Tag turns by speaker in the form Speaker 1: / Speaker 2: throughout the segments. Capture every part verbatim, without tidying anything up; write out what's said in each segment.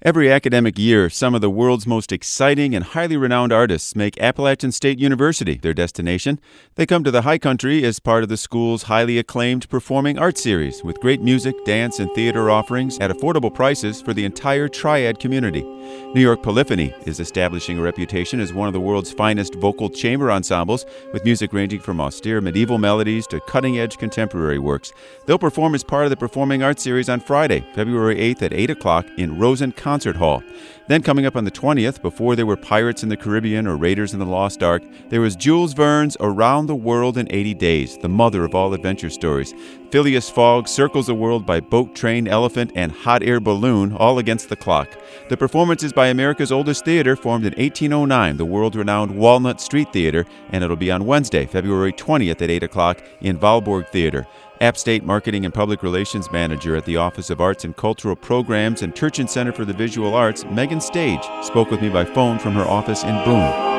Speaker 1: Every academic year, some of the world's most exciting and highly renowned artists make Appalachian State University their destination. They come to the High Country as part of the school's highly acclaimed performing arts series, with great music, dance, and theater offerings at affordable prices for the entire Triad community. New York Polyphony is establishing a reputation as one of the world's finest vocal chamber ensembles, with music ranging from austere medieval melodies to cutting-edge contemporary works. They'll perform as part of the Performing Arts Series on Friday, February eighth at eight o'clock in Rosen Concert Hall. Then coming up on the twentieth, before there were Pirates in the Caribbean or Raiders in the Lost Ark, there was Jules Verne's Around the World in eighty days, the mother of all adventure stories. Phileas Fogg circles the world by boat, train, elephant, and hot air balloon, all against the clock. The performance is by America's oldest theater, formed in eighteen oh nine, the world-renowned Walnut Street Theater, and it'll be on Wednesday, February twentieth at eight o'clock in Valborg Theater. App State Marketing and Public Relations Manager at the Office of Arts and Cultural Programs and Turchin Center for the Visual Arts, Megan Stage, spoke with me by phone from her office in Boone.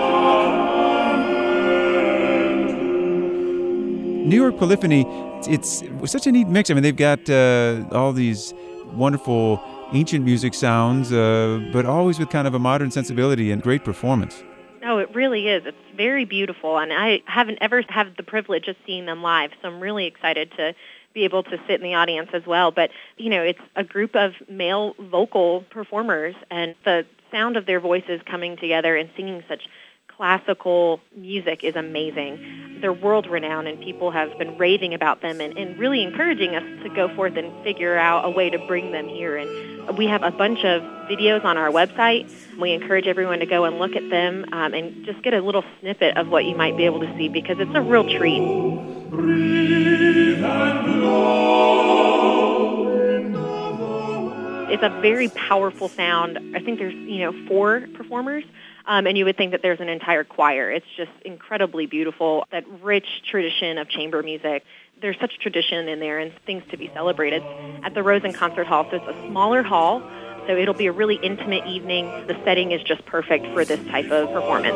Speaker 1: New York Polyphony, it's, it's such a neat mix. I mean, they've got uh, all these wonderful ancient music sounds, uh, but always with kind of a modern sensibility and great performance.
Speaker 2: Oh, it really is. It's very beautiful, and I haven't ever had the privilege of seeing them live, so I'm really excited to be able to sit in the audience as well. But, you know, it's a group of male vocal performers, and the sound of their voices coming together and singing such classical music is amazing. They're world-renowned, and people have been raving about them and, and really encouraging us to go forth and figure out a way to bring them here. And we have a bunch of videos on our website. We encourage everyone to go and look at them um, and just get a little snippet of what you might be able to see, because it's a real treat. It's a very powerful sound. I think there's, you know, four performers. Um, and you would think that there's an entire choir. It's just incredibly beautiful, that rich tradition of chamber music. There's such tradition in there and things to be celebrated. At the Rosen Concert Hall, so it's a smaller hall, so it'll be a really intimate evening. The setting is just perfect for this type of performance.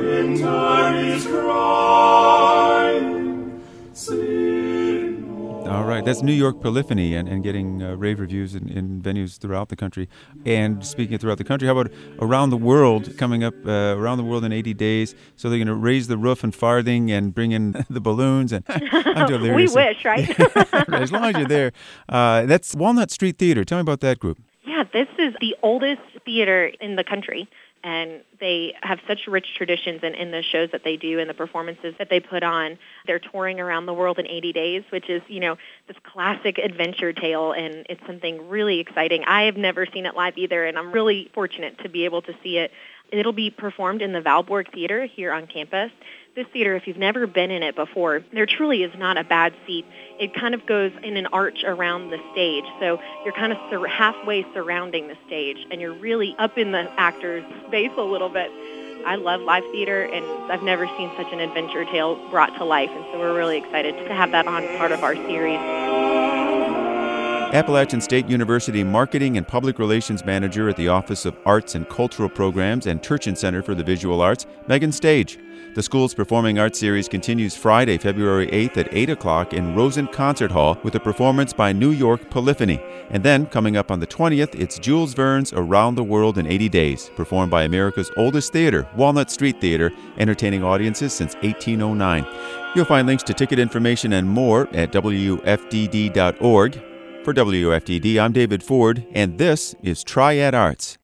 Speaker 1: All right, that's New York Polyphony and, and getting uh, rave reviews in, in venues throughout the country. And speaking of throughout the country, how about Around the World, coming up uh, Around the World in eighty days? So they're going to raise the roof and farthing and bring in the balloons. And I'm delirious.
Speaker 2: We wish, right?
Speaker 1: As long as you're there. Uh, that's Walnut Street Theater. Tell me about that group.
Speaker 2: Yeah, this is the oldest theater in the country. And they have such rich traditions in, in the shows that they do and the performances that they put on. They're touring around the world in eighty days, which is, you know, this classic adventure tale, and it's something really exciting. I have never seen it live either, and I'm really fortunate to be able to see it. It'll be performed in the Valborg Theater here on campus. This theater, if you've never been in it before, there truly is not a bad seat. It kind of goes in an arch around the stage, so you're kind of sur- halfway surrounding the stage, and you're really up in the actor's space a little bit. I love live theater, and I've never seen such an adventure tale brought to life, and so we're really excited to have that on part of our series.
Speaker 1: Appalachian State University Marketing and Public Relations Manager at the Office of Arts and Cultural Programs and Turchin Center for the Visual Arts, Megan Stage. The school's Performing Arts Series continues Friday, February eighth at eight o'clock in Rosen Concert Hall with a performance by New York Polyphony. And then, coming up on the twentieth, it's Jules Verne's Around the World in eighty days, performed by America's oldest theater, Walnut Street Theater, entertaining audiences since eighteen oh nine. You'll find links to ticket information and more at W F D D dot org. For W F D D, I'm David Ford, and this is Triad Arts.